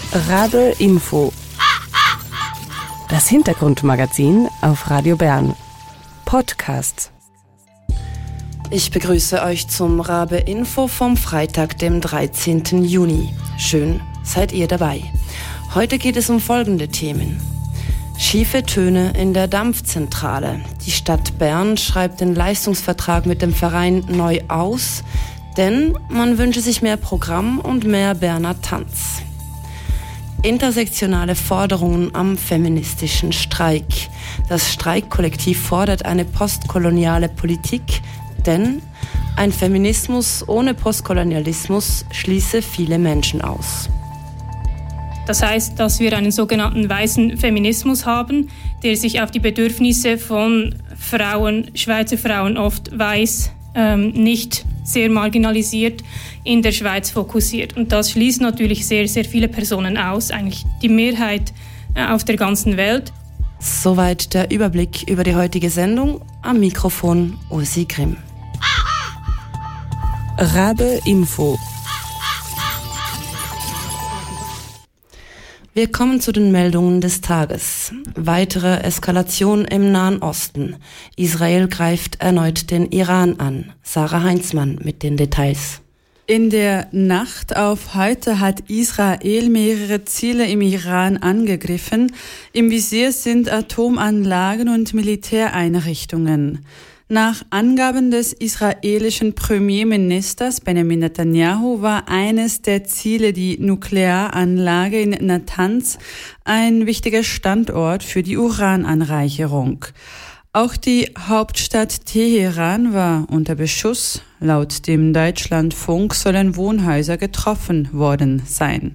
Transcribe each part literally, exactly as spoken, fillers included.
Rabe Info. Das Hintergrundmagazin auf Radio Bern. Podcast. Ich begrüße euch zum Rabe Info vom Freitag, dem dreizehnten Juni. Schön, seid ihr dabei. Heute geht es um folgende Themen. Schiefe Töne in der Dampfzentrale. Die Stadt Bern schreibt den Leistungsvertrag mit dem Verein neu aus, denn man wünsche sich mehr Programm und mehr Berner Tanz. Intersektionale Forderungen am feministischen Streik. Das Streikkollektiv fordert eine postkoloniale Politik, denn ein Feminismus ohne Postkolonialismus schließe viele Menschen aus. Das heißt, dass wir einen sogenannten weißen Feminismus haben, der sich auf die Bedürfnisse von Frauen, Schweizer Frauen oft weiß, ähm, nicht sehr marginalisiert, in der Schweiz fokussiert. Und das schließt natürlich sehr, sehr viele Personen aus, eigentlich die Mehrheit äh, auf der ganzen Welt. Soweit der Überblick über die heutige Sendung. Am Mikrofon Ursi Grimm. Rabe Info. Wir kommen zu den Meldungen des Tages. Weitere Eskalation im Nahen Osten. Israel greift erneut den Iran an. Sarah Heinzmann mit den Details. In der Nacht auf heute hat Israel mehrere Ziele im Iran angegriffen. Im Visier sind Atomanlagen und Militäreinrichtungen. Nach Angaben des israelischen Premierministers Benjamin Netanyahu war eines der Ziele die Nuklearanlage in Natanz, ein wichtiger Standort für die Urananreicherung. Auch die Hauptstadt Teheran war unter Beschuss. Laut dem Deutschlandfunk sollen Wohnhäuser getroffen worden sein.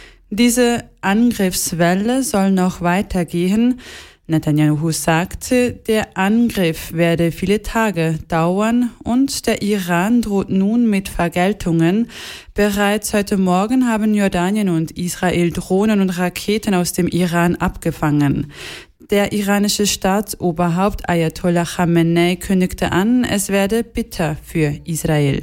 Diese Angriffswelle soll noch weitergehen. Netanyahu sagte, der Angriff werde viele Tage dauern und der Iran droht nun mit Vergeltungen. Bereits heute Morgen haben Jordanien und Israel Drohnen und Raketen aus dem Iran abgefangen. Der iranische Staatsoberhaupt Ayatollah Khamenei kündigte an, es werde bitter für Israel.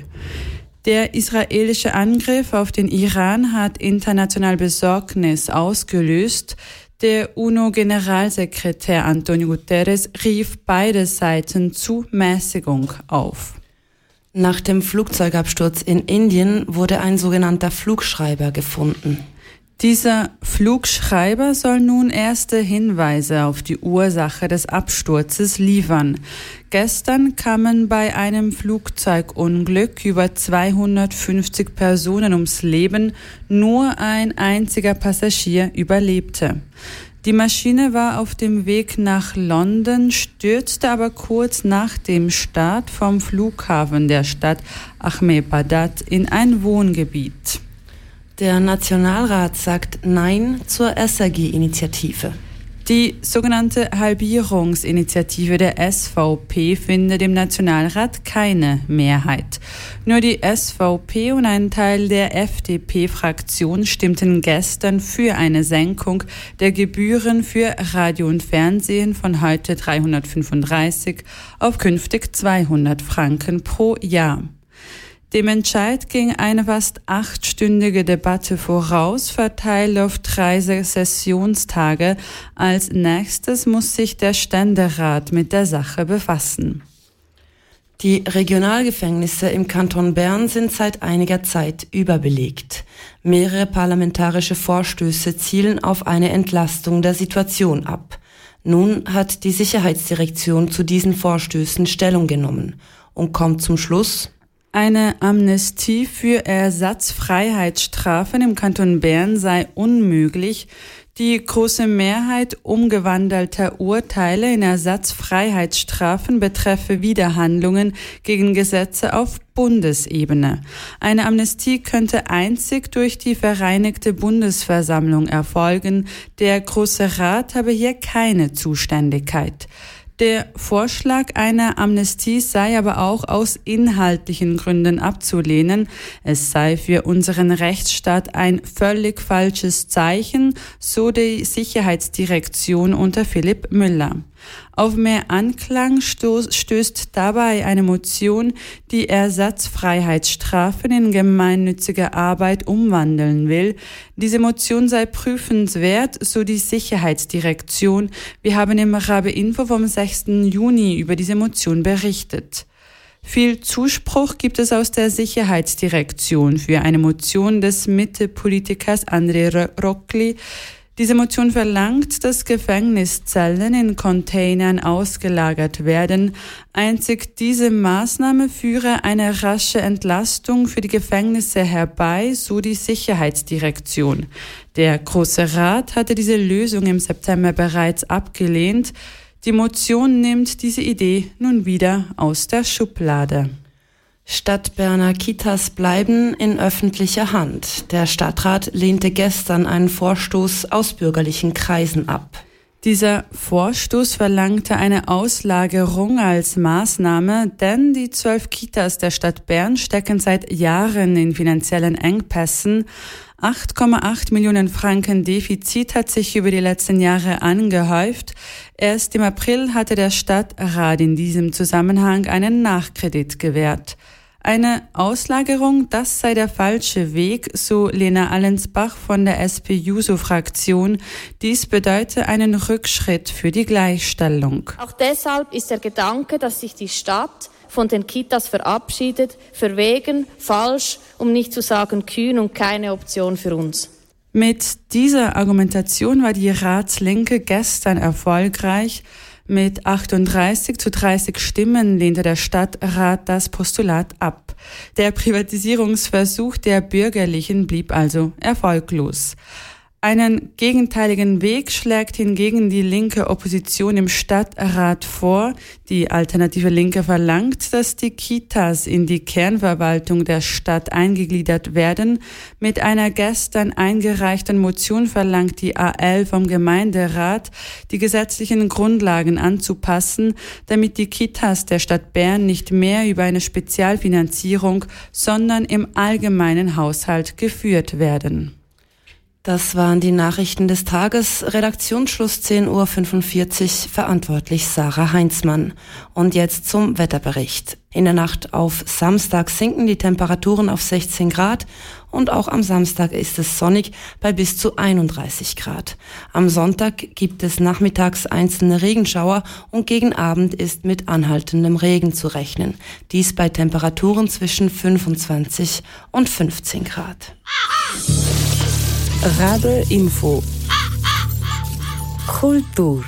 Der israelische Angriff auf den Iran hat international Besorgnis ausgelöst. Der UNO-Generalsekretär Antonio Guterres rief beide Seiten zu Mäßigung auf. Nach dem Flugzeugabsturz in Indien wurde ein sogenannter Flugschreiber gefunden. Dieser Flugschreiber soll nun erste Hinweise auf die Ursache des Absturzes liefern. Gestern kamen bei einem Flugzeugunglück über zweihundertfünfzig Personen ums Leben, nur ein einziger Passagier überlebte. Die Maschine war auf dem Weg nach London, stürzte aber kurz nach dem Start vom Flughafen der Stadt Ahmedabad in ein Wohngebiet. Der Nationalrat sagt Nein zur Essergi-Initiative. Die sogenannte Halbierungsinitiative der S V P findet im Nationalrat keine Mehrheit. Nur die S V P und ein Teil der F D P-Fraktion stimmten gestern für eine Senkung der Gebühren für Radio und Fernsehen von heute dreihundertfünfunddreißig auf künftig zweihundert Franken pro Jahr. Dem Entscheid ging eine fast achtstündige Debatte voraus, verteilt auf drei Sessionstage. Als nächstes muss sich der Ständerat mit der Sache befassen. Die Regionalgefängnisse im Kanton Bern sind seit einiger Zeit überbelegt. Mehrere parlamentarische Vorstöße zielen auf eine Entlastung der Situation ab. Nun hat die Sicherheitsdirektion zu diesen Vorstößen Stellung genommen und kommt zum Schluss: Eine Amnestie für Ersatzfreiheitsstrafen im Kanton Bern sei unmöglich. Die große Mehrheit umgewandelter Urteile in Ersatzfreiheitsstrafen betreffe Widerhandlungen gegen Gesetze auf Bundesebene. Eine Amnestie könnte einzig durch die Vereinigte Bundesversammlung erfolgen. Der Große Rat habe hier keine Zuständigkeit. Der Vorschlag einer Amnestie sei aber auch aus inhaltlichen Gründen abzulehnen. Es sei für unseren Rechtsstaat ein völlig falsches Zeichen, so die Sicherheitsdirektion unter Philipp Müller. Auf mehr Anklang stoß, stößt dabei eine Motion, die Ersatzfreiheitsstrafen in gemeinnützige Arbeit umwandeln will. Diese Motion sei prüfenswert, so die Sicherheitsdirektion. Wir haben im Rabe Info vom sechsten Juni über diese Motion berichtet. Viel Zuspruch gibt es aus der Sicherheitsdirektion für eine Motion des Mitte-Politikers André Rockli. Diese Motion verlangt, dass Gefängniszellen in Containern ausgelagert werden. Einzig diese Maßnahme führe eine rasche Entlastung für die Gefängnisse herbei, so die Sicherheitsdirektion. Der Große Rat hatte diese Lösung im September bereits abgelehnt. Die Motion nimmt diese Idee nun wieder aus der Schublade. Stadtberner Kitas bleiben in öffentlicher Hand. Der Stadtrat lehnte gestern einen Vorstoß aus bürgerlichen Kreisen ab. Dieser Vorstoß verlangte eine Auslagerung als Maßnahme, denn die zwölf Kitas der Stadt Bern stecken seit Jahren in finanziellen Engpässen. acht Komma acht Millionen Franken Defizit hat sich über die letzten Jahre angehäuft. Erst im April hatte der Stadtrat in diesem Zusammenhang einen Nachkredit gewährt. Eine Auslagerung, das sei der falsche Weg, so Lena Allensbach von der S P-Juso-Fraktion. Dies bedeute einen Rückschritt für die Gleichstellung. Auch deshalb ist der Gedanke, dass sich die Stadt von den Kitas verabschiedet, verwegen, falsch, um nicht zu sagen kühn und keine Option für uns. Mit dieser Argumentation war die Ratslinke gestern erfolgreich. Mit achtunddreißig zu dreißig Stimmen lehnte der Stadtrat das Postulat ab. Der Privatisierungsversuch der Bürgerlichen blieb also erfolglos. Einen gegenteiligen Weg schlägt hingegen die linke Opposition im Stadtrat vor. Die alternative Linke verlangt, dass die Kitas in die Kernverwaltung der Stadt eingegliedert werden. Mit einer gestern eingereichten Motion verlangt die A L vom Gemeinderat, die gesetzlichen Grundlagen anzupassen, damit die Kitas der Stadt Bern nicht mehr über eine Spezialfinanzierung, sondern im allgemeinen Haushalt geführt werden. Das waren die Nachrichten des Tages. Redaktionsschluss zehn Uhr fünfundvierzig, verantwortlich Sarah Heinzmann. Und jetzt zum Wetterbericht. In der Nacht auf Samstag sinken die Temperaturen auf sechzehn Grad und auch am Samstag ist es sonnig bei bis zu einunddreißig Grad. Am Sonntag gibt es nachmittags einzelne Regenschauer und gegen Abend ist mit anhaltendem Regen zu rechnen. Dies bei Temperaturen zwischen fünfundzwanzig und fünfzehn Grad. Rabe Info. Kultur.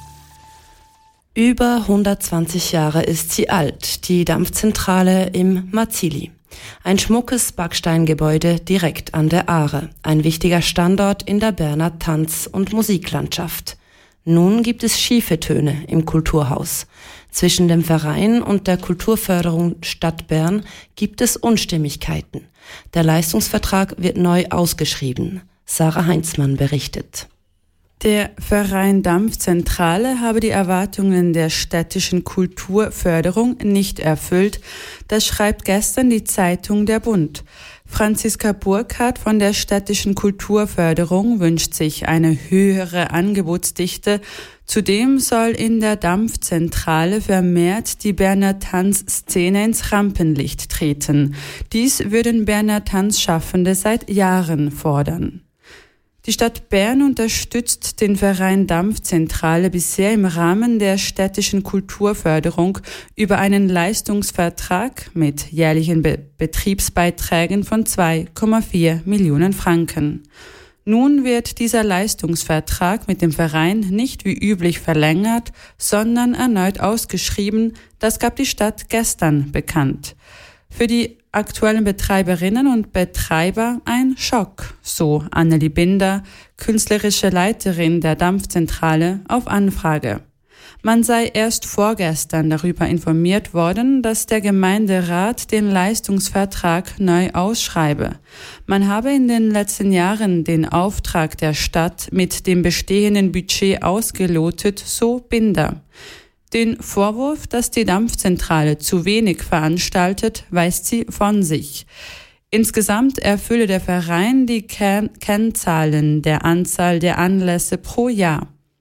Über hundertzwanzig Jahre ist sie alt, die Dampfzentrale im Marzili. Ein schmuckes Backsteingebäude direkt an der Aare, ein wichtiger Standort in der Berner Tanz- und Musiklandschaft. Nun gibt es schiefe Töne im Kulturhaus. Zwischen dem Verein und der Kulturförderung Stadt Bern gibt es Unstimmigkeiten. Der Leistungsvertrag wird neu ausgeschrieben. Sarah Heinzmann berichtet. Der Verein Dampfzentrale habe die Erwartungen der städtischen Kulturförderung nicht erfüllt. Das schreibt gestern die Zeitung Der Bund. Franziska Burkhardt von der städtischen Kulturförderung wünscht sich eine höhere Angebotsdichte. Zudem soll in der Dampfzentrale vermehrt die Berner Tanzszene ins Rampenlicht treten. Dies würden Berner Tanzschaffende seit Jahren fordern. Die Stadt Bern unterstützt den Verein Dampfzentrale bisher im Rahmen der städtischen Kulturförderung über einen Leistungsvertrag mit jährlichen Be- Betriebsbeiträgen von zwei Komma vier Millionen Franken. Nun wird dieser Leistungsvertrag mit dem Verein nicht wie üblich verlängert, sondern erneut ausgeschrieben. Das gab die Stadt gestern bekannt. Für die aktuellen Betreiberinnen und Betreiber ein Schock, so Annelie Binder, künstlerische Leiterin der Dampfzentrale, auf Anfrage. Man sei erst vorgestern darüber informiert worden, dass der Gemeinderat den Leistungsvertrag neu ausschreibe. Man habe in den letzten Jahren den Auftrag der Stadt mit dem bestehenden Budget ausgelotet, so Binder. Den Vorwurf, dass die Dampfzentrale zu wenig veranstaltet, weist sie von sich. Insgesamt erfülle der Verein die Kern- Kennzahlen der Anzahl der Anlässe pro Jahr.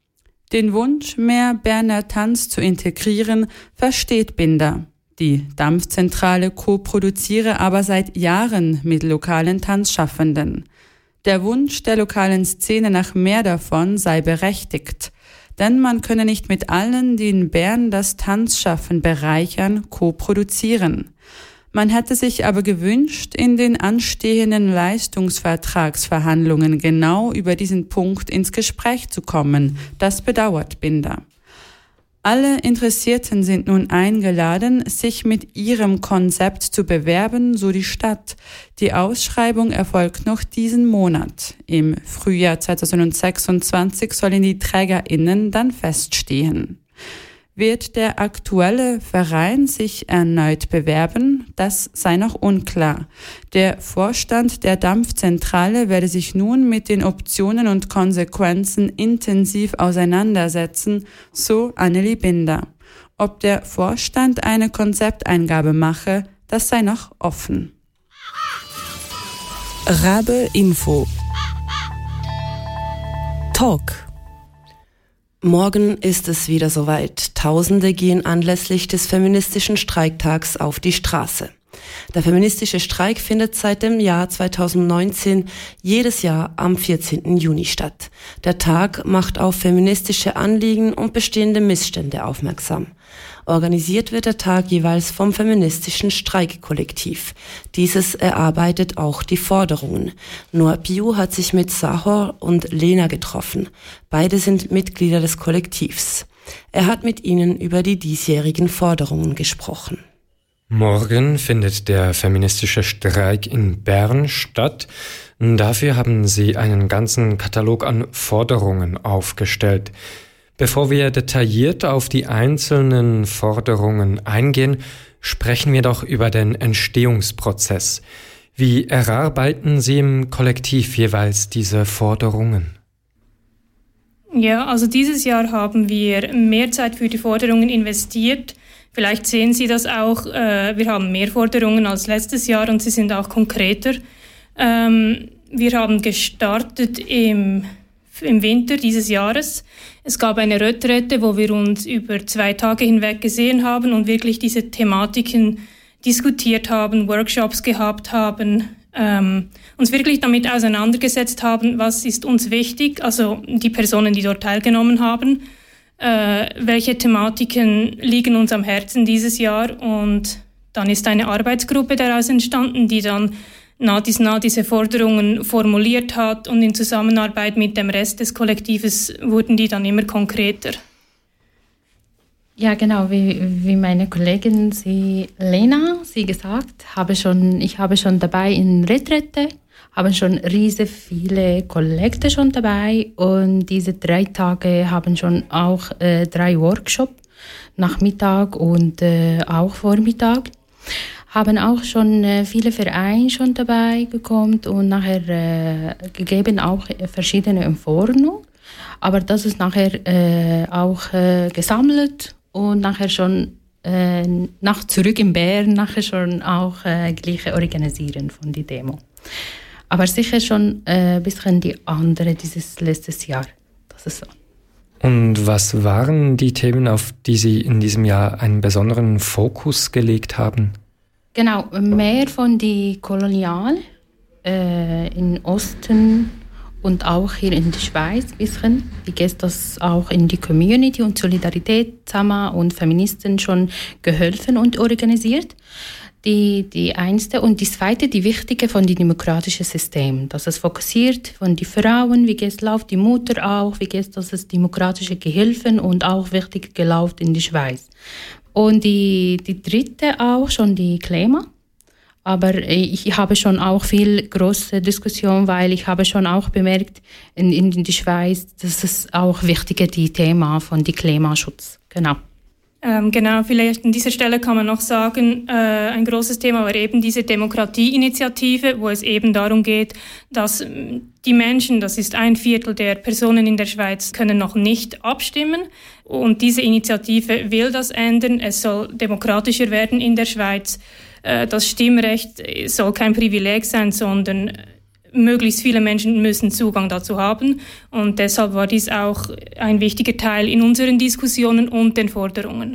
Den Wunsch, mehr Berner Tanz zu integrieren, versteht Binder. Die Dampfzentrale co-produziere aber seit Jahren mit lokalen Tanzschaffenden. Der Wunsch der lokalen Szene nach mehr davon sei berechtigt, denn man könne nicht mit allen, die in Bern das Tanzschaffen bereichern, co-produzieren. Man hätte sich aber gewünscht, in den anstehenden Leistungsvertragsverhandlungen genau über diesen Punkt ins Gespräch zu kommen. Das bedauert Binder. Alle Interessierten sind nun eingeladen, sich mit ihrem Konzept zu bewerben, so die Stadt. Die Ausschreibung erfolgt noch diesen Monat. Im Frühjahr zweitausendsechsundzwanzig sollen die TrägerInnen dann feststehen. Wird der aktuelle Verein sich erneut bewerben? Das sei noch unklar. Der Vorstand der Dampfzentrale werde sich nun mit den Optionen und Konsequenzen intensiv auseinandersetzen, so Annelie Binder. Ob der Vorstand eine Konzepteingabe mache, das sei noch offen. Rabe Info Talk. Morgen ist es wieder soweit. Tausende gehen anlässlich des feministischen Streiktags auf die Straße. Der feministische Streik findet seit dem Jahr zweitausendneunzehn jedes Jahr am vierzehnten Juni statt. Der Tag macht auf feministische Anliegen und bestehende Missstände aufmerksam. Organisiert wird der Tag jeweils vom feministischen Streikkollektiv. Dieses erarbeitet auch die Forderungen. Noah Piu hat sich mit Sahor und Lena getroffen. Beide sind Mitglieder des Kollektivs. Er hat mit ihnen über die diesjährigen Forderungen gesprochen. Morgen findet der feministische Streik in Bern statt. Dafür haben sie einen ganzen Katalog an Forderungen aufgestellt. Bevor wir detailliert auf die einzelnen Forderungen eingehen, sprechen wir doch über den Entstehungsprozess. Wie erarbeiten Sie im Kollektiv jeweils diese Forderungen? Ja, also dieses Jahr haben wir mehr Zeit für die Forderungen investiert. Vielleicht sehen Sie das auch, äh, wir haben mehr Forderungen als letztes Jahr und sie sind auch konkreter. Ähm, wir haben gestartet im, im Winter dieses Jahres. Es gab eine Retrette, wo wir uns über zwei Tage hinweg gesehen haben und wirklich diese Thematiken diskutiert haben, Workshops gehabt haben, ähm, uns wirklich damit auseinandergesetzt haben, was ist uns wichtig, also die Personen, die dort teilgenommen haben. Äh, welche Thematiken liegen uns am Herzen dieses Jahr, und dann ist eine Arbeitsgruppe daraus entstanden, die dann nah dies nah diese Forderungen formuliert hat, und in Zusammenarbeit mit dem Rest des Kollektives wurden die dann immer konkreter. Ja, genau, wie, wie meine Kollegin sie, Lena, sie gesagt, habe schon, ich habe schon dabei in Retrette, haben schon riesig viele Kollekte schon dabei, und diese drei Tage haben schon auch äh, drei Workshops, Nachmittag und äh, auch Vormittag. Haben auch schon äh, viele Vereine schon dabei gekommen und nachher äh, gegeben auch verschiedene Empfehlungen. Aber das ist nachher äh, auch äh, gesammelt und nachher schon äh, nach zurück in Bern nachher schon auch äh, gleiche organisieren von die Demo. Aber sicher schon ein äh, bisschen die andere dieses letztes Jahr. Das ist so. Und was waren die Themen, auf die Sie in diesem Jahr einen besonderen Fokus gelegt haben? Genau, mehr von die Kolonial äh, im Osten und auch hier in der Schweiz ein bisschen. Wie geht das auch in die Community und Solidarität zusammen und Feministen schon geholfen und organisiert. Die, die einste und die zweite, die wichtige von dem demokratischen System. Dass es fokussiert von den Frauen, wie es läuft, die Mutter auch, wie es das ist demokratische Gehilfen und auch wichtig gelaufen in die Schweiz. Und die, die dritte auch schon die Klima. Aber ich habe schon auch viel große Diskussion, weil ich habe schon auch bemerkt in, in der Schweiz, dass es auch wichtige die Thema von die Klimaschutz. Genau. Ähm, genau, vielleicht an dieser Stelle kann man noch sagen, äh, ein großes Thema war eben diese Demokratieinitiative, wo es eben darum geht, dass die Menschen, das ist ein Viertel der Personen in der Schweiz, können noch nicht abstimmen. Und diese Initiative will das ändern. Es soll demokratischer werden in der Schweiz. Äh, das Stimmrecht soll kein Privileg sein, sondern möglichst viele Menschen müssen Zugang dazu haben. Und deshalb war dies auch ein wichtiger Teil in unseren Diskussionen und den Forderungen.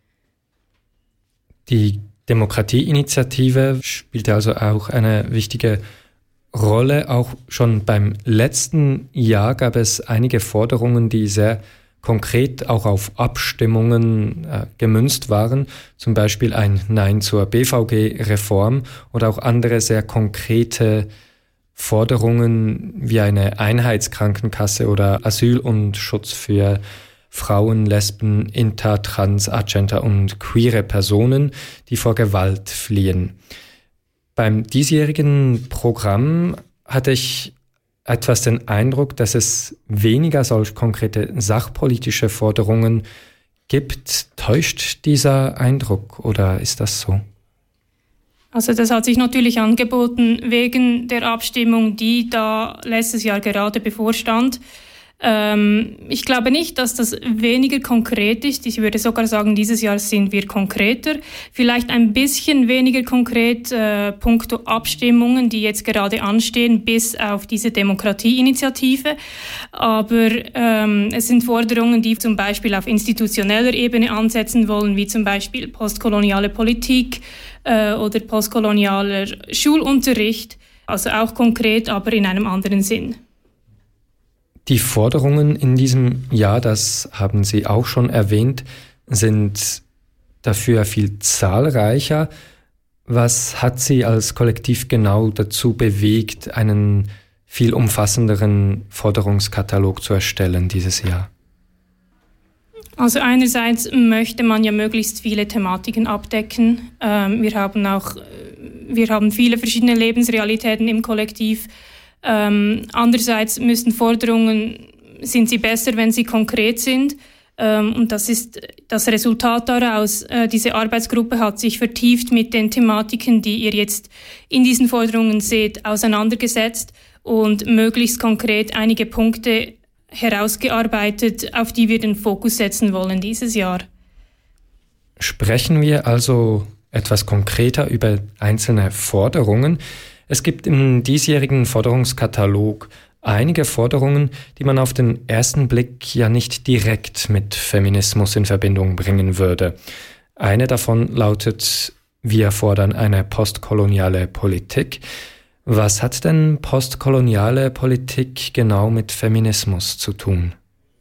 Die Demokratieinitiative spielte also auch eine wichtige Rolle. Auch schon beim letzten Jahr gab es einige Forderungen, die sehr konkret auch auf Abstimmungen äh, gemünzt waren, zum Beispiel ein Nein zur B V G-Reform oder auch andere sehr konkrete Forderungen wie eine Einheitskrankenkasse oder Asyl und Schutz für Frauen, Lesben, Inter, Trans, Agender und queere Personen, die vor Gewalt fliehen. Beim diesjährigen Programm hatte ich etwas den Eindruck, dass es weniger solch konkrete sachpolitische Forderungen gibt. Täuscht dieser Eindruck oder ist das so? Also das hat sich natürlich angeboten wegen der Abstimmung, die da letztes Jahr gerade bevorstand. Ähm, ich glaube nicht, dass das weniger konkret ist. Ich würde sogar sagen, dieses Jahr sind wir konkreter. Vielleicht ein bisschen weniger konkret äh, punkto Abstimmungen, die jetzt gerade anstehen, bis auf diese Demokratieinitiative. Aber ähm, es sind Forderungen, die zum Beispiel auf institutioneller Ebene ansetzen wollen, wie zum Beispiel postkoloniale Politik äh, oder postkolonialer Schulunterricht. Also auch konkret, aber in einem anderen Sinn. Die Forderungen in diesem Jahr, das haben Sie auch schon erwähnt, sind dafür viel zahlreicher. Was hat Sie als Kollektiv genau dazu bewegt, einen viel umfassenderen Forderungskatalog zu erstellen dieses Jahr? Also einerseits möchte man ja möglichst viele Thematiken abdecken. Ähm, wir haben auch, wir haben viele verschiedene Lebensrealitäten im Kollektiv. Ähm, andererseits müssen Forderungen, sind sie besser, wenn sie konkret sind. Ähm, und das ist das Resultat daraus. Äh, diese Arbeitsgruppe hat sich vertieft mit den Thematiken, die ihr jetzt in diesen Forderungen seht, auseinandergesetzt und möglichst konkret einige Punkte herausgearbeitet, auf die wir den Fokus setzen wollen dieses Jahr. Sprechen wir also etwas konkreter über einzelne Forderungen. Es gibt im diesjährigen Forderungskatalog einige Forderungen, die man auf den ersten Blick ja nicht direkt mit Feminismus in Verbindung bringen würde. Eine davon lautet, wir fordern eine postkoloniale Politik. Was hat denn postkoloniale Politik genau mit Feminismus zu tun?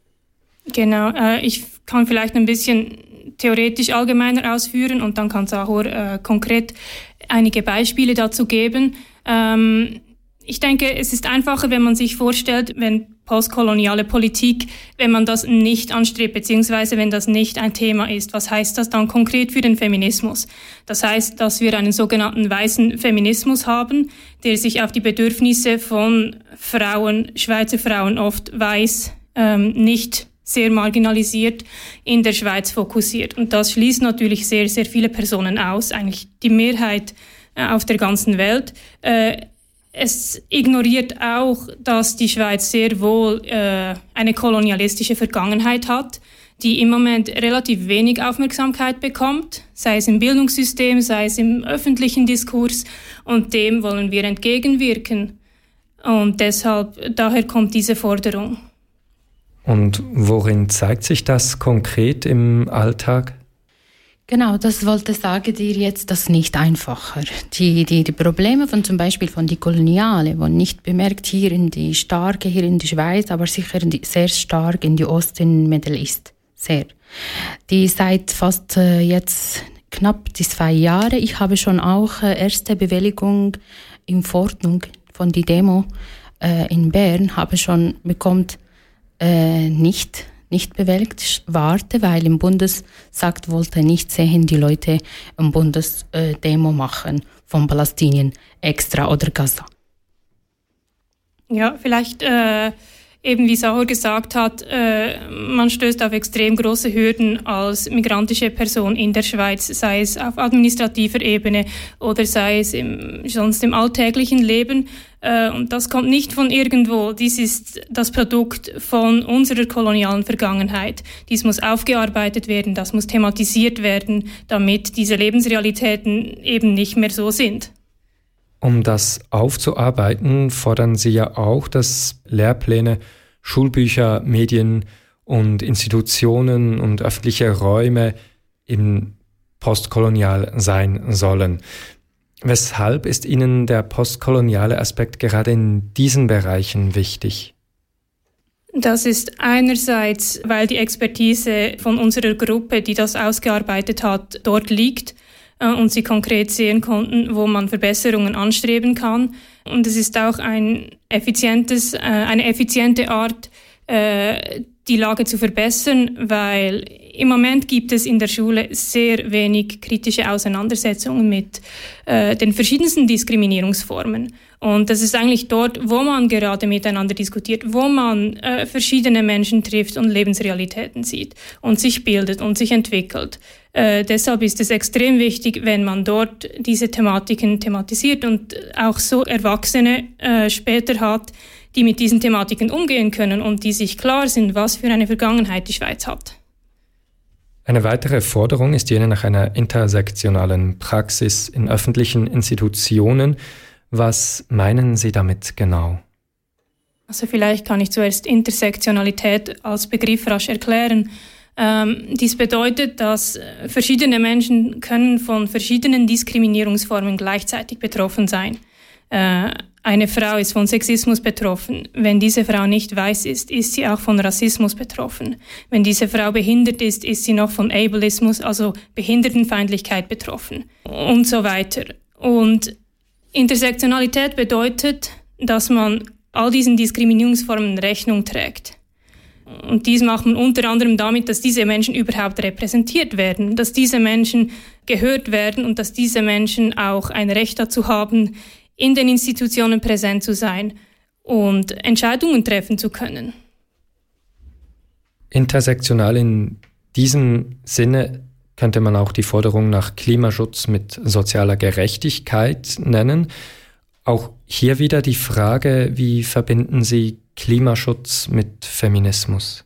Genau, äh, ich kann vielleicht ein bisschen theoretisch allgemeiner ausführen und dann kann es auch äh, konkret einige Beispiele dazu geben. Ähm, ich denke, es ist einfacher, wenn man sich vorstellt, wenn postkoloniale Politik, wenn man das nicht anstrebt, beziehungsweise wenn das nicht ein Thema ist. Was heißt das dann konkret für den Feminismus? Das heißt, dass wir einen sogenannten weißen Feminismus haben, der sich auf die Bedürfnisse von Frauen, Schweizer Frauen, oft weiß, ähm, nicht sehr marginalisiert, in der Schweiz fokussiert. Und das schließt natürlich sehr, sehr viele Personen aus, eigentlich die Mehrheit äh, auf der ganzen Welt. Äh, es ignoriert auch, dass die Schweiz sehr wohl äh, eine kolonialistische Vergangenheit hat, die im Moment relativ wenig Aufmerksamkeit bekommt, sei es im Bildungssystem, sei es im öffentlichen Diskurs. Und dem wollen wir entgegenwirken. Und deshalb, daher kommt diese Forderung. Und worin zeigt sich das konkret im Alltag? Genau, das wollte sagen dir jetzt das nicht einfacher. Die, die, die Probleme von zum Beispiel von die Koloniale, wo nicht bemerkt hier in die starke, hier in die Schweiz, aber sicher in die, sehr stark in die Ost, in Middle East, sehr. Die seit fast äh, jetzt knapp die zwei Jahre, ich habe schon auch äh, erste Bewilligung in Verordnung von die Demo äh, in Bern, habe schon bekommen, äh, nicht nicht bewältigt, warte, weil im Bundes sagt, wollte nicht sehen, die Leute im Bundes äh, Demo machen von Palästinien extra oder Gaza. Ja, vielleicht äh, eben wie Sahur gesagt hat, äh, man stößt auf extrem große Hürden als migrantische Person in der Schweiz, sei es auf administrativer Ebene oder sei es im, sonst im alltäglichen Leben. Äh, und das kommt nicht von irgendwo. Dies ist das Produkt von unserer kolonialen Vergangenheit. Dies muss aufgearbeitet werden, das muss thematisiert werden, damit diese Lebensrealitäten eben nicht mehr so sind. Um das aufzuarbeiten, fordern Sie ja auch, dass Lehrpläne, Schulbücher, Medien und Institutionen und öffentliche Räume eben postkolonial sein sollen. Weshalb ist Ihnen der postkoloniale Aspekt gerade in diesen Bereichen wichtig? Das ist einerseits, weil die Expertise von unserer Gruppe, die das ausgearbeitet hat, dort liegt und sie konkret sehen konnten, wo man Verbesserungen anstreben kann. Und es ist auch ein effizientes, eine effiziente Art, die Lage zu verbessern, weil im Moment gibt es in der Schule sehr wenig kritische Auseinandersetzungen mit äh, den verschiedensten Diskriminierungsformen. Und das ist eigentlich dort, wo man gerade miteinander diskutiert, wo man äh, verschiedene Menschen trifft und Lebensrealitäten sieht und sich bildet und sich entwickelt. Äh, deshalb ist es extrem wichtig, wenn man dort diese Thematiken thematisiert und auch so Erwachsene äh, später hat, die mit diesen Thematiken umgehen können und die sich klar sind, was für eine Vergangenheit die Schweiz hat. Eine weitere Forderung ist jene nach einer intersektionalen Praxis in öffentlichen Institutionen. Was meinen Sie damit genau? Also vielleicht kann ich zuerst Intersektionalität als Begriff rasch erklären. Ähm, dies bedeutet, dass verschiedene Menschen können von verschiedenen Diskriminierungsformen gleichzeitig betroffen sein. Äh, Eine Frau ist von Sexismus betroffen. Wenn diese Frau nicht weiß ist, ist sie auch von Rassismus betroffen. Wenn diese Frau behindert ist, ist sie noch von Ableismus, also Behindertenfeindlichkeit betroffen und so weiter. Und Intersektionalität bedeutet, dass man all diesen Diskriminierungsformen Rechnung trägt. Und dies macht man unter anderem damit, dass diese Menschen überhaupt repräsentiert werden, dass diese Menschen gehört werden und dass diese Menschen auch ein Recht dazu haben, in den Institutionen präsent zu sein und Entscheidungen treffen zu können. Intersektional in diesem Sinne könnte man auch die Forderung nach Klimaschutz mit sozialer Gerechtigkeit nennen. Auch hier wieder die Frage, wie verbinden Sie Klimaschutz mit Feminismus?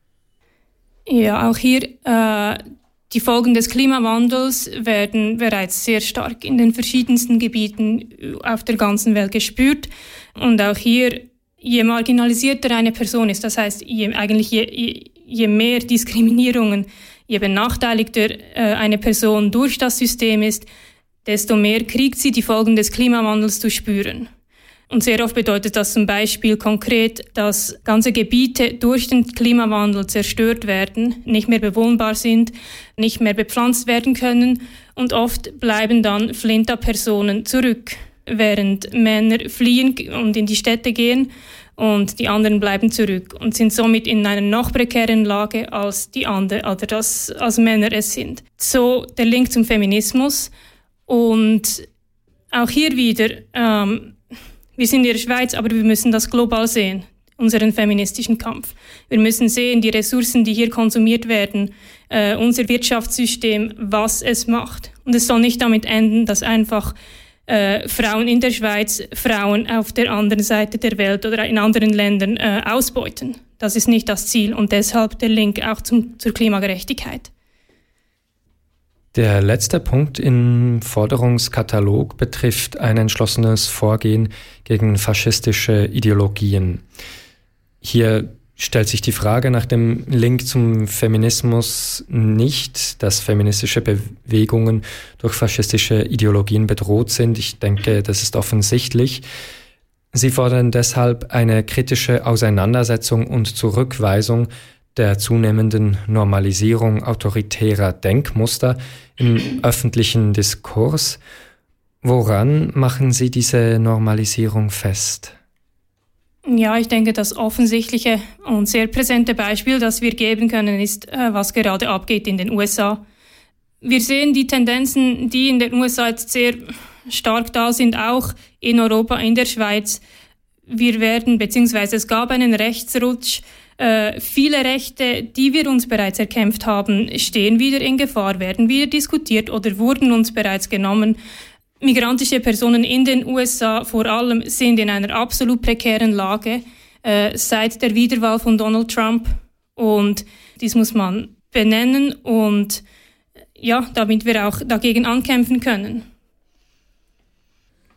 Ja, auch hier äh, die Folgen des Klimawandels werden bereits sehr stark in den verschiedensten Gebieten auf der ganzen Welt gespürt. Und auch hier, je marginalisierter eine Person ist, das heißt, je, eigentlich je, je, je mehr Diskriminierungen, je benachteiligter äh, eine Person durch das System ist, desto mehr kriegt sie die Folgen des Klimawandels zu spüren. Und sehr oft bedeutet das zum Beispiel konkret, dass ganze Gebiete durch den Klimawandel zerstört werden, nicht mehr bewohnbar sind, nicht mehr bepflanzt werden können und oft bleiben dann Flinta-Personen zurück, während Männer fliehen und in die Städte gehen und die anderen bleiben zurück und sind somit in einer noch prekären Lage als die anderen, oder das, als Männer es sind. So der Link zum Feminismus und auch hier wieder, ähm, wir sind in der Schweiz, aber wir müssen das global sehen, unseren feministischen Kampf. Wir müssen sehen, die Ressourcen, die hier konsumiert werden, äh, unser Wirtschaftssystem, was es macht. Und es soll nicht damit enden, dass einfach äh, Frauen in der Schweiz Frauen auf der anderen Seite der Welt oder in anderen Ländern äh, ausbeuten. Das ist nicht das Ziel und deshalb der Link auch zum, zur Klimagerechtigkeit. Der letzte Punkt im Forderungskatalog betrifft ein entschlossenes Vorgehen gegen faschistische Ideologien. Hier stellt sich die Frage nach dem Link zum Feminismus nicht, dass feministische Bewegungen durch faschistische Ideologien bedroht sind. Ich denke, das ist offensichtlich. Sie fordern deshalb eine kritische Auseinandersetzung und Zurückweisung der zunehmenden Normalisierung autoritärer Denkmuster im öffentlichen Diskurs. Woran machen Sie diese Normalisierung fest? Ja, ich denke, das offensichtliche und sehr präsente Beispiel, das wir geben können, ist, was gerade abgeht in den U S A. Wir sehen die Tendenzen, die in den U S A jetzt sehr stark da sind, auch in Europa, in der Schweiz. Wir werden, beziehungsweise es gab einen Rechtsrutsch. Äh, viele Rechte, die wir uns bereits erkämpft haben, stehen wieder in Gefahr, werden wieder diskutiert oder wurden uns bereits genommen. Migrantische Personen in den U S A vor allem sind in einer absolut prekären Lage äh, seit der Wiederwahl von Donald Trump. Und dies muss man benennen und ja, damit wir auch dagegen ankämpfen können.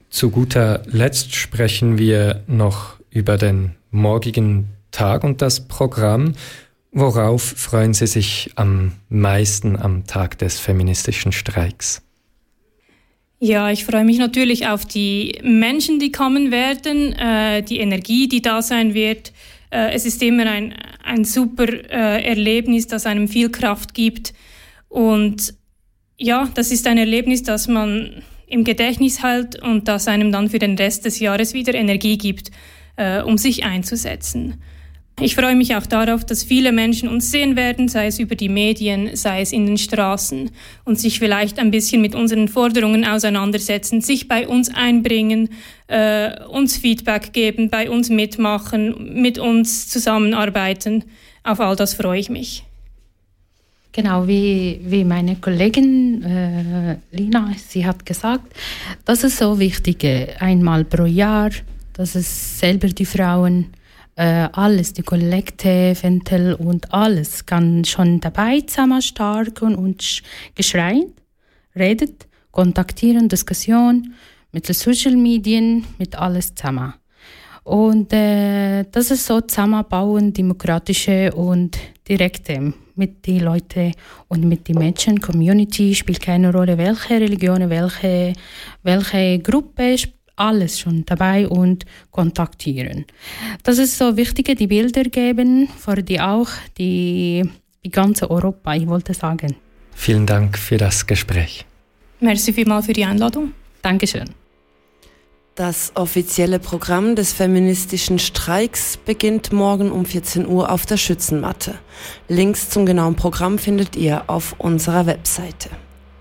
zu guter Letzt sprechen wir noch über den morgigen Tag und das Programm. Worauf freuen Sie sich am meisten am Tag des feministischen Streiks? Ja, ich freue mich natürlich auf die Menschen, die kommen werden, äh, die Energie, die da sein wird. Äh, es ist immer ein, ein super äh, Erlebnis, das einem viel Kraft gibt. Und ja, das ist ein Erlebnis, das man im Gedächtnis hält und das einem dann für den Rest des Jahres wieder Energie gibt, äh, um sich einzusetzen. Ich freue mich auch darauf, dass viele Menschen uns sehen werden, sei es über die Medien, sei es in den Straßen, und sich vielleicht ein bisschen mit unseren Forderungen auseinandersetzen, sich bei uns einbringen, äh, uns Feedback geben, bei uns mitmachen, mit uns zusammenarbeiten. Auf all das freue ich mich. Genau, wie, wie meine Kollegin äh, Lina, sie hat gesagt, das ist so wichtig, einmal pro Jahr, dass es selber die Frauen Äh, alles, die Kollekte, Ventel und alles kann schon dabei zusammen starken und geschreit, redet, kontaktieren, Diskussion mit den Social Medien, mit alles zusammen. Und äh, das ist so zusammenbauen, demokratische und direkte mit den Leuten und mit den Menschen. Community spielt keine Rolle, welche Religion, welche, welche Gruppe spielt. Alles schon dabei und kontaktieren. Das ist so wichtig, die Bilder geben, für die auch die, die ganze Europa, ich wollte sagen. Vielen Dank für das Gespräch. Merci vielmals für die Einladung. Dankeschön. Das offizielle Programm des feministischen Streiks beginnt morgen um vierzehn Uhr auf der Schützenmatte. Links zum genauen Programm findet ihr auf unserer Webseite.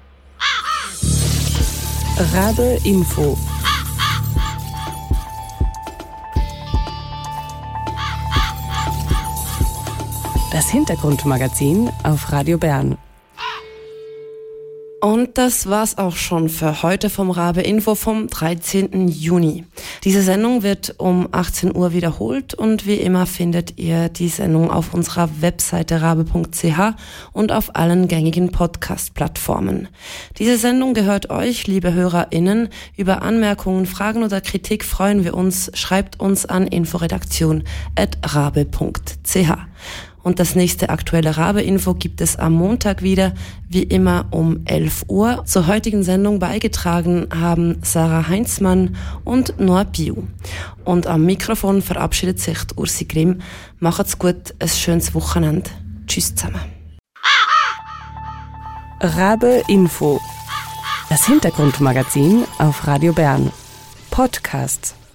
Rabe Info. Das Hintergrundmagazin auf Radio Bern. Und das war's auch schon für heute vom Rabe Info vom dreizehnten Juni. Diese Sendung wird um achtzehn Uhr wiederholt und wie immer findet ihr die Sendung auf unserer Webseite rabe punkt c h und auf allen gängigen Podcast-Plattformen. Diese Sendung gehört euch, liebe HörerInnen. Über Anmerkungen, Fragen oder Kritik freuen wir uns. Schreibt uns an inforedaktion at rabe punkt c h. Und das nächste aktuelle Rabe-Info gibt es am Montag wieder, wie immer um elf Uhr. Zur heutigen Sendung beigetragen haben Sarah Heinzmann und Noah Piu. Und am Mikrofon verabschiedet sich Ursi Grimm. Macht's gut, ein schönes Wochenende. Tschüss zusammen. Rabe Info. Das Hintergrundmagazin auf Radio Bern. Podcast.